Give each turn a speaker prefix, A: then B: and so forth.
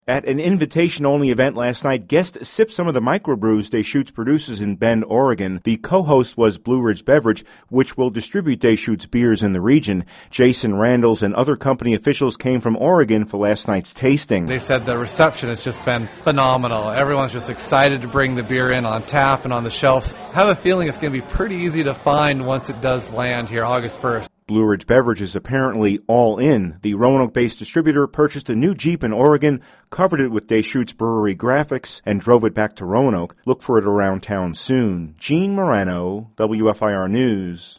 A: At an invitation-only event last night, guests sipped some of the microbrews Deschutes produces in Bend, Oregon. The co-host was Blue Ridge Beverage, which will distribute Deschutes beers in the region. Jason Randles and other company officials came from Oregon for last night's tasting.
B: They said the reception has just been phenomenal. Everyone's just excited to bring the beer in on tap and on the shelves. I have a feeling it's going to be pretty easy to find once it does land here August 1st.
A: Blue Ridge Beverage is apparently all in. The Roanoke-based distributor purchased a new Jeep in Oregon, covered it with Deschutes Brewery graphics, and drove it back to Roanoke. Look for it around town soon. Gene Morano, WFIR News.